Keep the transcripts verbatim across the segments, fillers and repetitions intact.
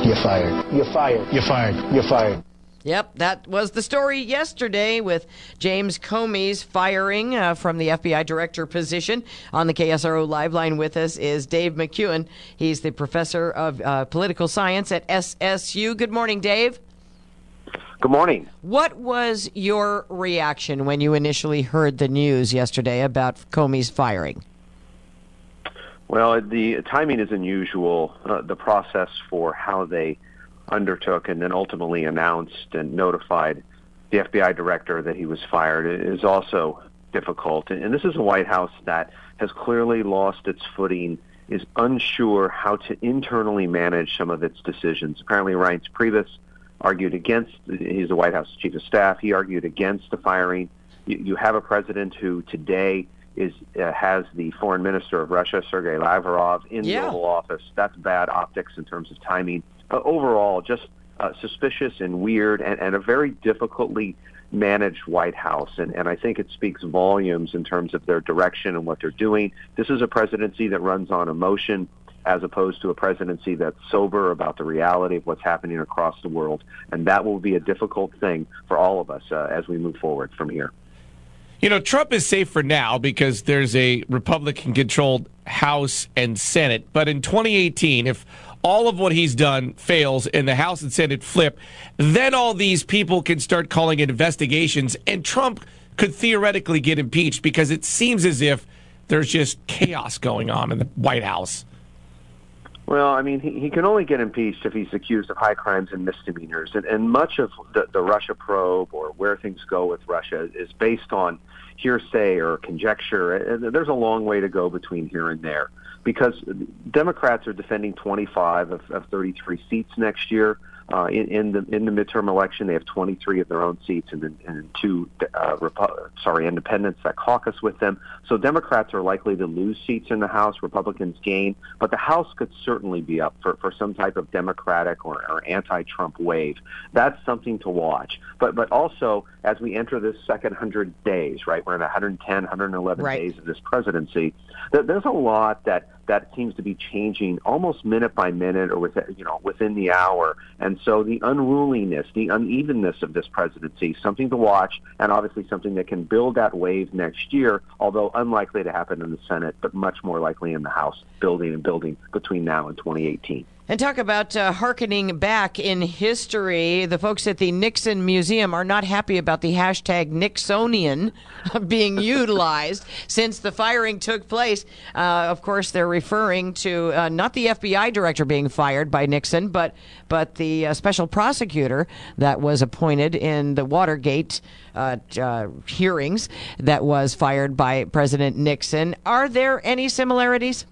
You're fired. You're fired. You're fired. You're fired. Yep, that was the story yesterday with James Comey's firing uh, from the F B I director position. On the K S R O Live line with us is Dave McEwen. He's the professor of uh, political science at S S U. Good morning, Dave. Good morning. What was your reaction when you initially heard the news yesterday about Comey's firing? Well, the timing is unusual. Uh, the process for how they undertook and then ultimately announced and notified the F B I director that he was fired is also difficult. And this is a White House that has clearly lost its footing, is unsure how to internally manage some of its decisions. Apparently, Reince Priebus argued against, he's the White House chief of staff, he argued against the firing. You, you have a president who today is uh, has the foreign minister of Russia, Sergei Lavrov, in Yeah. the Oval Office. That's bad optics in terms of timing. Uh, overall, just uh, suspicious and weird and, and a very difficultly managed White House. And, and I think it speaks volumes in terms of their direction and what they're doing. This is a presidency that runs on emotion as opposed to a presidency that's sober about the reality of what's happening across the world. And that will be a difficult thing for all of us uh, as we move forward from here. You know, Trump is safe for now because there's a Republican-controlled House and Senate. But in twenty eighteen, if all of what he's done fails and the House and Senate flip, then all these people can start calling it investigations, and Trump could theoretically get impeached because it seems as if there's just chaos going on in the White House. Well, I mean, he, he can only get impeached if he's accused of high crimes and misdemeanors. And, and much of the, the Russia probe or where things go with Russia is based on hearsay or conjecture. And there's a long way to go between here and there because Democrats are defending twenty-five of, of thirty-three seats next year. Uh, in, in the in the midterm election, they have twenty-three of their own seats, and then and two uh, Repu- sorry independents that caucus with them. So Democrats are likely to lose seats in the House. Republicans gain, but the House could certainly be up for, for some type of Democratic or, or anti-Trump wave. That's something to watch. But but also as we enter this second hundred days, right? We're in one hundred ten, one hundred eleven Right. days of this presidency. There, there's a lot that. that seems to be changing almost minute by minute or within, you know, within the hour. And so the unruliness, the unevenness of this presidency, something to watch, and obviously something that can build that wave next year, although unlikely to happen in the Senate, but much more likely in the House, building and building between now and twenty eighteen. And talk about uh, hearkening back in history. The folks at the Nixon Museum are not happy about the hashtag Nixonian being utilized since the firing took place. Uh, of course, they're referring to uh, not the F B I director being fired by Nixon, but but the uh, special prosecutor that was appointed in the Watergate uh, uh, hearings that was fired by President Nixon. Are there any similarities?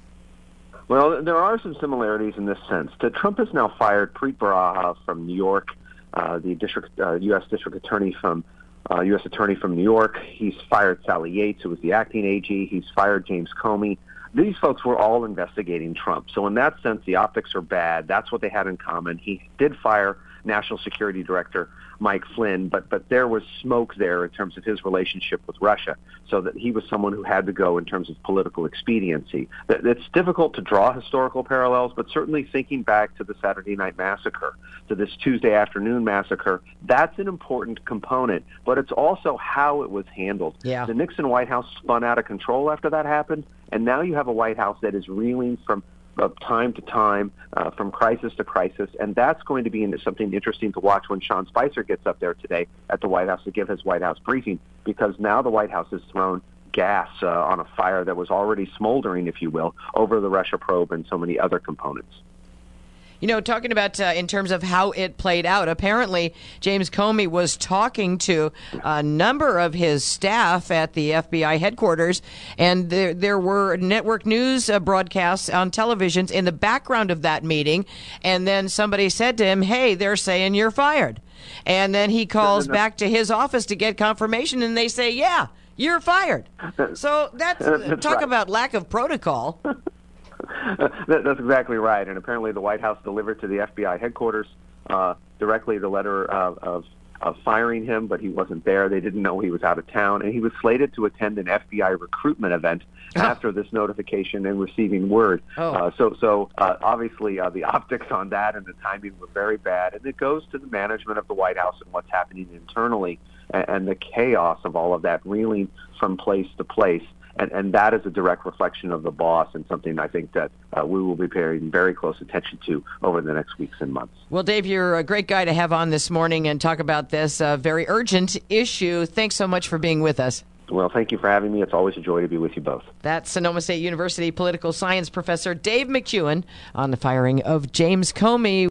Well, there are some similarities in this sense. That Trump has now fired Preet Bharara from New York, uh, the district uh, U S district attorney from uh, U S attorney from New York. He's fired Sally Yates, who was the acting A G. He's fired James Comey. These folks were all investigating Trump. So in that sense, the optics are bad. That's what they had in common. He did fire National Security Director Mike Flynn, but but there was smoke there in terms of his relationship with Russia, so that he was someone who had to go in terms of political expediency. It's difficult to draw historical parallels, but certainly thinking back to the Saturday Night Massacre, to this Tuesday afternoon massacre, that's an important component, but it's also how it was handled. Yeah. The Nixon White House spun out of control after that happened, and now you have a White House that is reeling from of time to time, uh, from crisis to crisis, and that's going to be something interesting to watch when Sean Spicer gets up there today at the White House to give his White House briefing, because now the White House has thrown gas uh, on a fire that was already smoldering, if you will, over the Russia probe and so many other components. You know, talking about uh, in terms of how it played out, apparently James Comey was talking to a number of his staff at the F B I headquarters, and there, there were network news uh, broadcasts on televisions in the background of that meeting, and then somebody said to him, hey, they're saying you're fired. And then he calls back to his office to get confirmation, and they say, yeah, you're fired. So that's, That's talk right. about lack of protocol. that, that's exactly right. And apparently the White House delivered to the F B I headquarters uh, directly the letter of, of of firing him, but he wasn't there. They didn't know he was out of town, and he was slated to attend an F B I recruitment event oh. after this notification and receiving word. Oh. Uh, so, so uh, obviously, uh, the optics on that and the timing were very bad, and it goes to the management of the White House and what's happening internally, and, and the chaos of all of that, reeling from place to place. And, and that is a direct reflection of the boss, and something I think that uh, we will be paying very close attention to over the next weeks and months. Well, Dave, you're a great guy to have on this morning and talk about this uh, very urgent issue. Thanks so much for being with us. Well, thank you for having me. It's always a joy to be with you both. That's Sonoma State University political science professor Dave McEwen on the firing of James Comey.